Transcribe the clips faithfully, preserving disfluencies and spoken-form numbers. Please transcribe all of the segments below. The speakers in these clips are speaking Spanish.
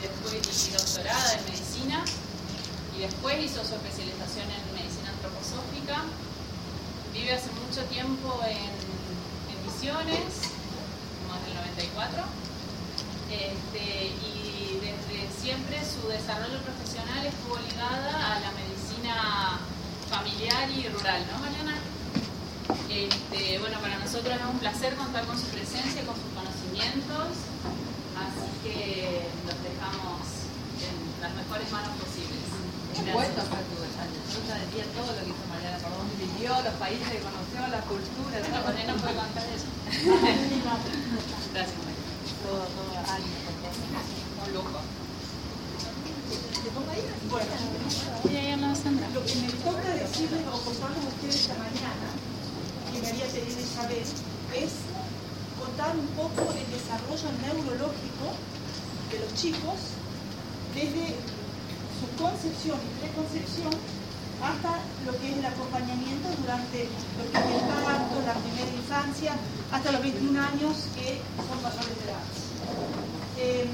después y doctorada en medicina, y después hizo su especialización en medicina antroposófica. Vive hace mucho tiempo en, en Misiones, como desde el noventa y cuatro, este, y desde siempre su desarrollo profesional estuvo ligada a la medicina familiar y rural, ¿no, Mariana? Este, bueno, para nosotros es un placer contar con su presencia, con sus conocimientos, así que los dejamos en las mejores manos posibles. Bueno, yo sabía todo lo que hizo Mariana, por dónde vivió, los países que conoció, la cultura, bueno, todo. con él no puede contar eso. Gracias, María. Todo, todo, ay, Un lujo. Bueno, Y ahí anda Sandra. lo que me toca decirles o contarles a ustedes esta mañana, que me haría querer saber, es contar un poco el desarrollo neurológico de los chicos desde su concepción y preconcepción hasta lo que es el acompañamiento durante lo que es el parto, la primera infancia, hasta los veintiún años que son mayores de edad. Eh,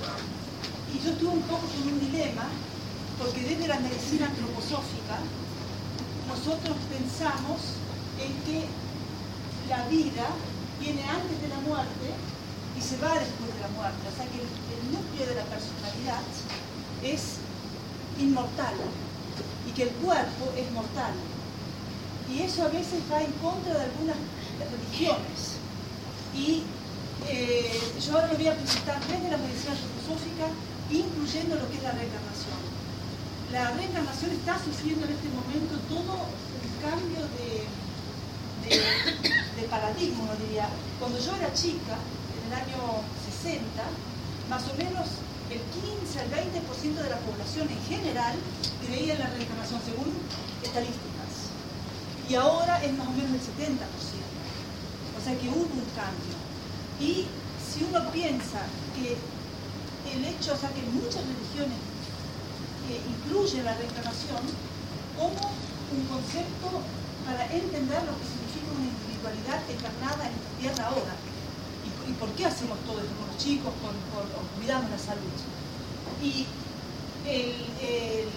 y yo estuve un poco con un dilema, porque desde la medicina antroposófica nosotros pensamos en que la vida viene antes de la muerte y se va después de la muerte. O sea que el, el núcleo de la personalidad es inmortal y que el cuerpo es mortal. Y eso a veces va en contra de algunas religiones. Y eh, yo ahora lo voy a presentar desde la medicina antroposófica, incluyendo lo que es la reencarnación. La reencarnación está sufriendo en este momento todo un cambio de, de, de paradigma, uno diría. Cuando yo era chica, en el año sesenta, más o menos el quince al veinte por ciento de la población en general creía en la reencarnación, según estadísticas. Y ahora es más o menos el setenta por ciento. O sea que hubo un cambio. Y si uno piensa que el hecho, o sea que muchas religiones eh, incluyen la reencarnación como un concepto para entender lo que significa una individualidad encarnada en esta tierra ahora. ¿Y, y por qué hacemos todo esto con los chicos, con, con, con cuidamos la salud? Y el, el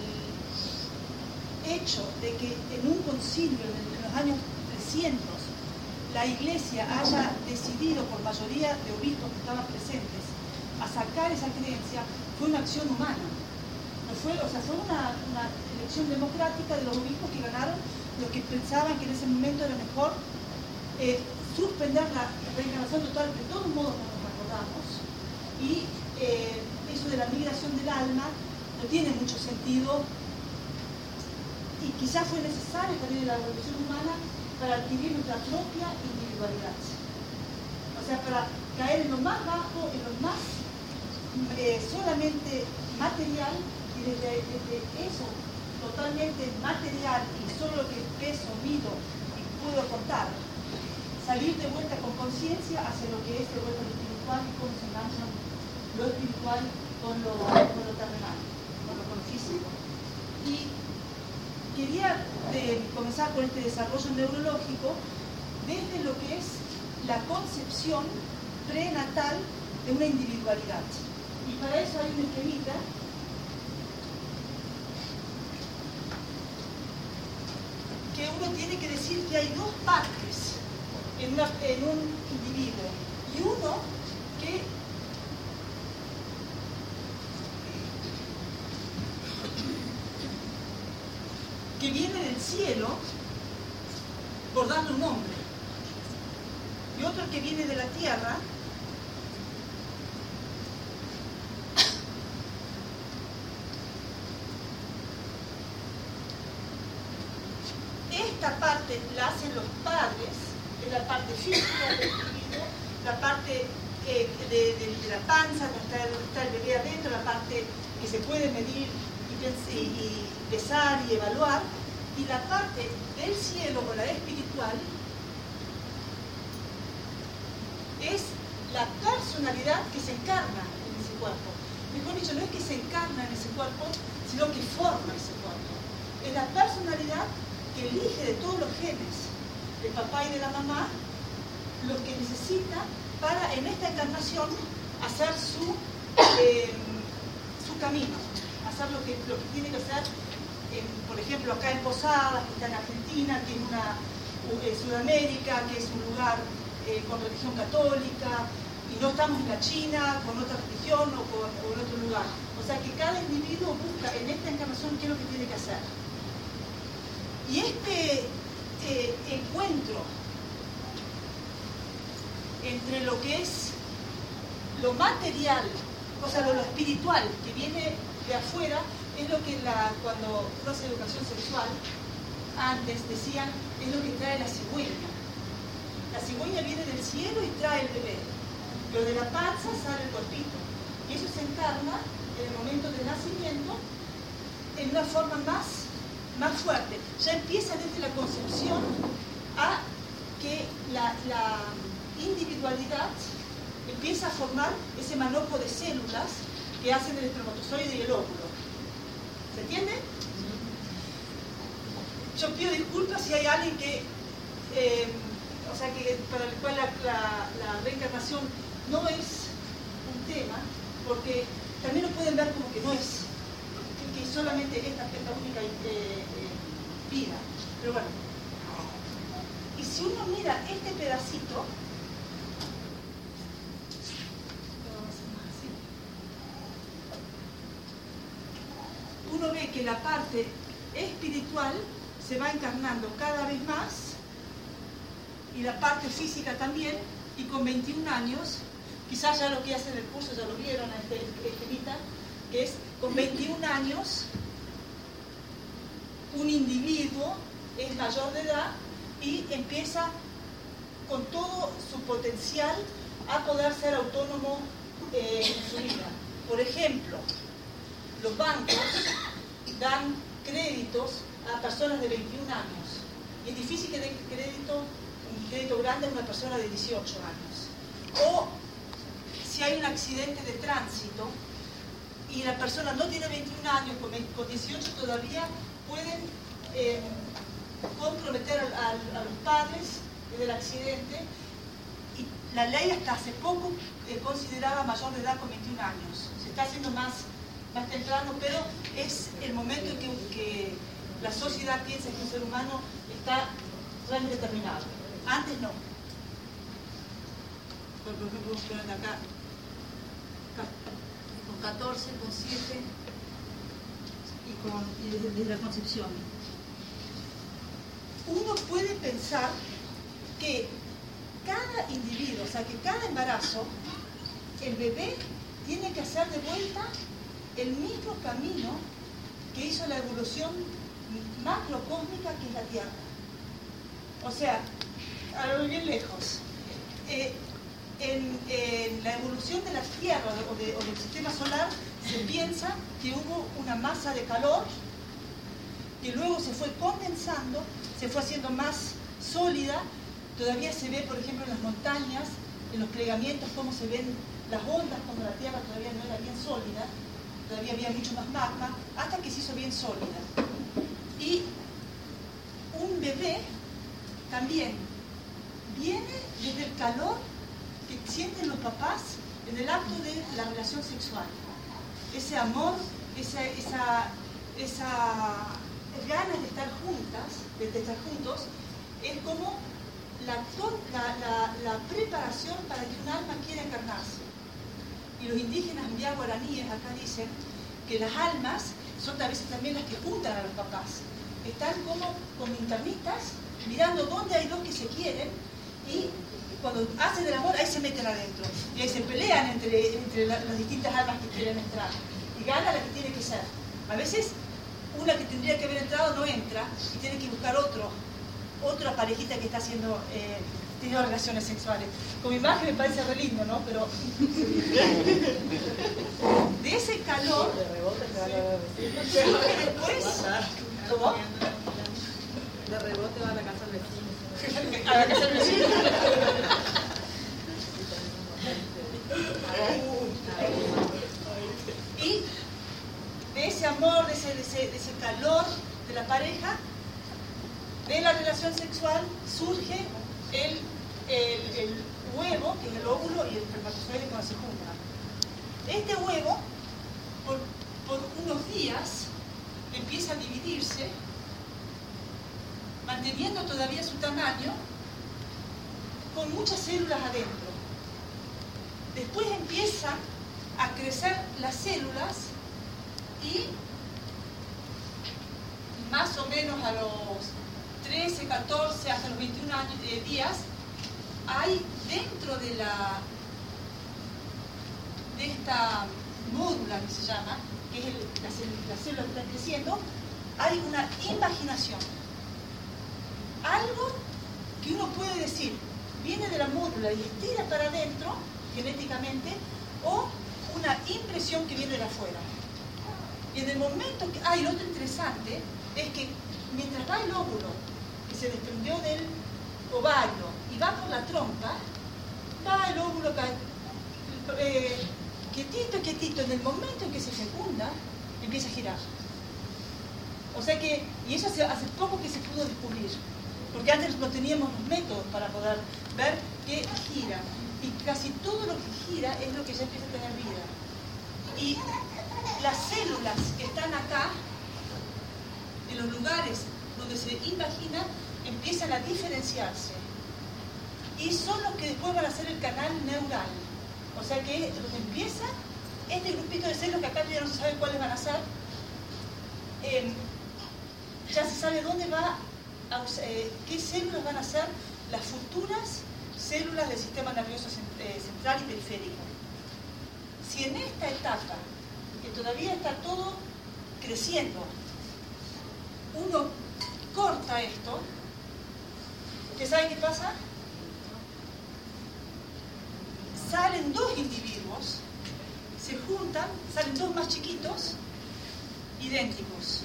hecho de que en un concilio en los años trescientos la Iglesia haya decidido por mayoría de obispos que estaban presentes a sacar esa creencia fue una acción humana. No fue, o sea, fue una, una elección democrática de los obispos que ganaron, los que pensaban que en ese momento era mejor eh, suspender la reencarnación total, que de todos modos no nos acordamos, y eh, eso de la migración del alma no tiene mucho sentido, y quizás fue necesario también la evolución humana para adquirir nuestra propia individualidad. O sea, para caer en lo más bajo, en lo más eh, solamente material, y desde, desde eso totalmente material y solo lo que peso, mido y puedo contar, salir de vuelta con conciencia hacia lo que es de vuelta lo espiritual y cómo se enganchan lo espiritual con lo, con lo terrenal, con lo, con lo físico. Y quería de, comenzar con este desarrollo neurológico desde lo que es la concepción prenatal de una individualidad. Y para eso hay una esquemita que uno tiene que decir que hay dos partes en, una, en un individuo, y uno que que viene del cielo por darle un nombre, y otro que viene de la tierra esta parte la hacen los padres, es la parte física del individuo, la parte eh, de, de, de la panza, donde está, donde está el bebé adentro, la parte que se puede medir y, y, y pesar y evaluar, y la parte del cielo o la espiritual es la personalidad que se encarna en ese cuerpo. Mejor dicho, no es que se encarna en ese cuerpo, sino que forma ese cuerpo. Es la personalidad que elige de todos los genes del papá y de la mamá lo que necesita para en esta encarnación hacer su, eh, camino, hacer lo que, lo que tiene que hacer, en, por ejemplo, acá en Posadas, que está en Argentina, que es una eh, Sudamérica, que es un lugar eh, con religión católica, y no estamos en la China con otra religión o con, o en otro lugar. O sea que cada individuo busca en esta encarnación qué es lo que tiene que hacer. Y este eh, encuentro entre lo que es lo material, o sea, lo, lo espiritual que viene de afuera, es lo que la, cuando uno hace educación sexual, antes decían, es lo que trae la cigüeña. La cigüeña viene del cielo y trae el bebé, pero de la panza sale el cuerpito. Y eso se encarna en el momento del nacimiento en una forma más, más fuerte. Ya empieza desde la concepción a que la, la individualidad empieza a formar ese manojo de células que hacen el espermatozoide y el óvulo. ¿Se entiende? Yo pido disculpas si hay alguien que, eh, o sea, que para el cual la, la, la reencarnación no es un tema, porque también lo pueden ver como que no es, que, que solamente esta, esta única eh, eh, vida. Pero bueno, y si uno mira este pedacito, uno ve que la parte espiritual se va encarnando cada vez más y la parte física también, y con veintiún años, quizás ya lo que hacen el curso ya lo vieron a este esquemita, que es con veintiún años un individuo es mayor de edad y empieza con todo su potencial a poder ser autónomo eh, en su vida. Por ejemplo, los bancos dan créditos a personas de veintiún años y es difícil que den crédito, un crédito grande a una persona de dieciocho años. O si hay un accidente de tránsito y la persona no tiene veintiún años, con, con dieciocho todavía pueden eh, comprometer a, a, a los padres del accidente, y la ley hasta hace poco eh, consideraba mayor de edad con veintiún años. Se está haciendo más más temprano, pero es el momento en que, que la sociedad piensa que un ser humano está realmente determinado. Antes no. Por ejemplo, vamos a poner acá, con catorce, con siete y, con, y desde, desde la concepción. Uno puede pensar que cada individuo, o sea, que cada embarazo, el bebé tiene que hacer de vuelta el mismo camino que hizo la evolución macrocósmica que es la Tierra. O sea, a lo bien lejos, eh, en, en la evolución de la Tierra o, de, o del sistema solar se piensa que hubo una masa de calor que luego se fue condensando, se fue haciendo más sólida. Todavía se ve, por ejemplo, en las montañas, en los plegamientos, cómo se ven las ondas cuando la Tierra todavía no era bien sólida. Todavía había mucho más magma, hasta que se hizo bien sólida. Y un bebé también viene desde el calor que sienten los papás en el acto de la relación sexual. Ese amor, esa, esa, esa ganas de estar juntas, de, de estar juntos, es como la, la, la, la preparación para que un alma quiera encarnarse. Y los indígenas ya guaraníes acá dicen que las almas son a veces también las que juntan a los papás. Están como con linternitas mirando dónde hay dos que se quieren, y cuando hacen el amor ahí se meten adentro. Y ahí se pelean entre, entre la, las distintas almas que quieren entrar. Y gana la que tiene que ser. A veces una que tendría que haber entrado no entra y tiene que buscar otro, otra parejita que está haciendo... Eh, tenido relaciones sexuales. Con mi imagen me parece re lindo, ¿no? Pero de ese calor, después, ¿cómo? De rebote va a la casa del vecino. A la casa del vecino. Y de ese amor, de ese, de ese, de ese calor de la pareja, de la relación sexual, surge El, el, el huevo, que es el óvulo, y el espermatozoide cuando se juntan. Este huevo, por, por unos días empieza a dividirse, manteniendo todavía su tamaño, con muchas células adentro. Después empiezan a crecer las células y más o menos a los trece, catorce, hasta los veintiún años, eh, días, hay dentro de la de esta módula que se llama, que es el, las, las células que están creciendo, hay una imaginación. Algo que uno puede decir viene de la módula y estira para adentro genéticamente, o una impresión que viene de afuera. Y en el momento que... Ah, y lo otro interesante es que mientras va el óvulo que se desprendió del ovario y va por la trompa, va el óvulo eh, quietito, quietito. En el momento en que se fecunda, empieza a girar. O sea que, y eso hace, hace poco que se pudo descubrir, porque antes no teníamos los métodos para poder ver que gira. Y casi todo lo que gira es lo que ya empieza a tener vida. Y las células que están acá, en los lugares donde se imagina, empiezan a diferenciarse. Y son los que después van a ser el canal neural. O sea que donde empieza este grupito de células, que acá ya no se sabe cuáles van a ser, eh, ya se sabe dónde va, a, eh, qué células van a ser las futuras células del sistema nervioso central y periférico. Si en esta etapa, que todavía está todo creciendo, uno corta esto, ¿usted sabe qué pasa? Salen dos individuos, se juntan, salen dos más chiquitos, idénticos.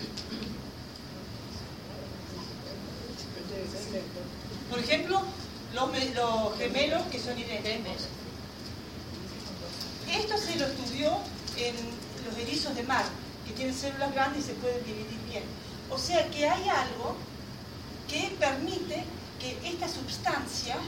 Por ejemplo, Los, los gemelos que son idénticos. Esto se lo estudió en los erizos de mar, que tienen células grandes y se pueden dividir bien. O sea que hay algo que permite que esta sustancia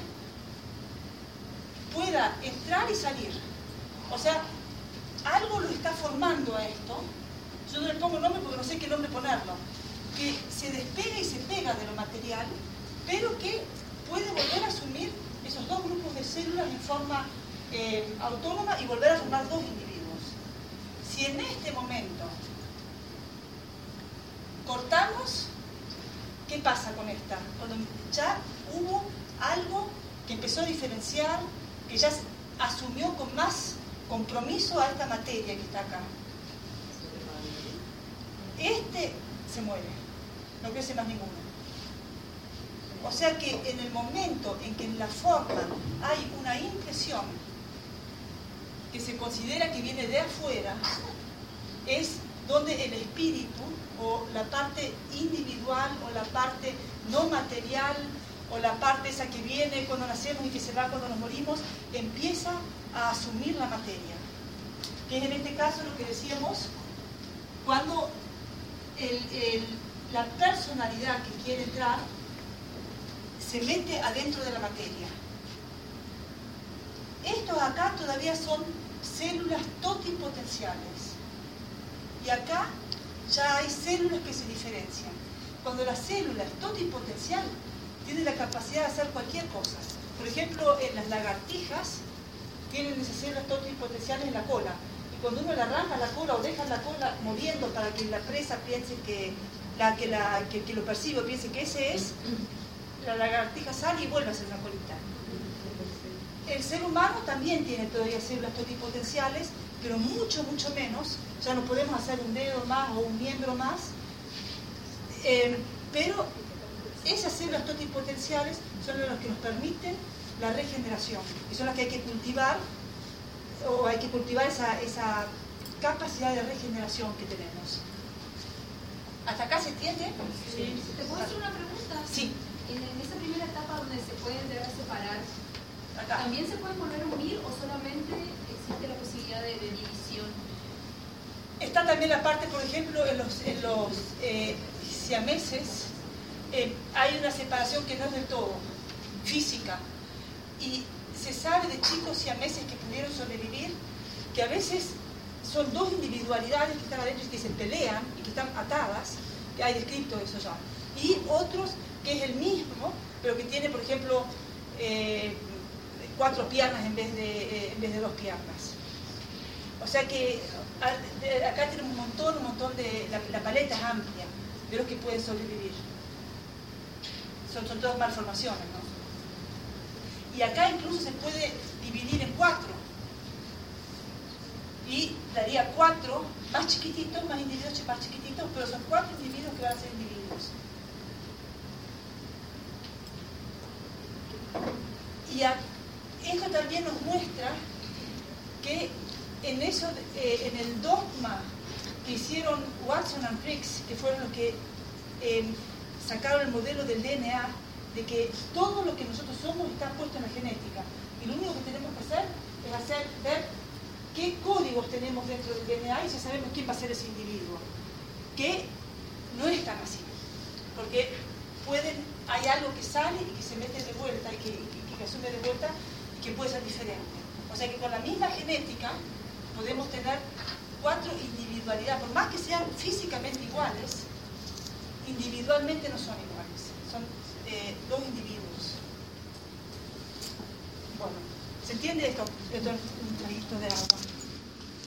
pueda entrar y salir. O sea, algo lo está formando a esto. Yo no le pongo nombre porque no sé qué nombre ponerlo. Que se despega y se pega de lo material, pero que puede volver a asumir esos dos grupos de células en forma eh, autónoma y volver a formar dos individuos. Si en este momento cortamos, ¿qué pasa con esta? Cuando ya hubo algo que empezó a diferenciar, que ya asumió con más compromiso a esta materia que está acá. Este se muere, no crece más ninguno. O sea que en el momento en que en la forma hay una impresión que se considera que viene de afuera, es donde el espíritu o la parte individual o la parte no material o la parte esa que viene cuando nacemos y que se va cuando nos morimos, empieza a asumir la materia. Que es en este caso lo que decíamos, cuando el, el, la personalidad que quiere entrar se mete adentro de la materia. Estos acá todavía son células totipotenciales. Y acá ya hay células que se diferencian. Cuando la célula es totipotencial, tiene la capacidad de hacer cualquier cosa. Por ejemplo, en las lagartijas tienen esas células totipotenciales en la cola. Y cuando uno le arranca la cola o deja la cola moviendo para que la presa piense que, la, que, la, que, que lo percibe piense que ese es, la lagartija sale y vuelve a hacer una colita. El ser humano también tiene todavía células totipotenciales, pero mucho, mucho menos. Ya no podemos hacer un dedo más o un miembro más. Eh, pero esas células totipotenciales son las que nos permiten la regeneración. Y son las que hay que cultivar, o hay que cultivar esa, esa capacidad de regeneración que tenemos. ¿Hasta acá se entiende? Sí. ¿Te puedo hacer una pregunta? Sí. En, en esa primera etapa donde se pueden llegar a separar, Acá. ¿también se pueden volver a unir o solamente existe la posibilidad de, de división? Está también la parte, por ejemplo, en los, en los eh, siameses, eh, hay una separación que no es del todo física. Y se sabe de chicos siameses que pudieron sobrevivir, que a veces son dos individualidades que están adentro y que se pelean y que están atadas, que hay descrito eso ya. Y otros que es el mismo, pero que tiene, por ejemplo, eh, cuatro piernas en vez de, eh, en vez de dos piernas. O sea que a, de, acá tenemos un montón, un montón de... La, la paleta es amplia de los que pueden sobrevivir. Son, son todas malformaciones, ¿no? Y acá incluso se puede dividir en cuatro. Y daría cuatro más chiquititos, más individuos más chiquititos, pero son cuatro individuos que van a ser individuos. Y a, esto también nos muestra que en, eso, eh, en el dogma que hicieron Watson y Crick, que fueron los que eh, sacaron el modelo del D N A, de que todo lo que nosotros somos está puesto en la genética. Y lo único que tenemos que hacer es hacer, ver qué códigos tenemos dentro del D N A y ya sabemos quién va a ser ese individuo. Que no es tan así. Porque pueden, hay algo que sale y que se mete de vuelta y que, y que asume de vuelta y que puede ser diferente. O sea que con la misma genética podemos tener cuatro individualidades. Por más que sean físicamente iguales, individualmente no son iguales. Son eh, dos individuos. Bueno, ¿se entiende esto? Esto es un traguito de agua.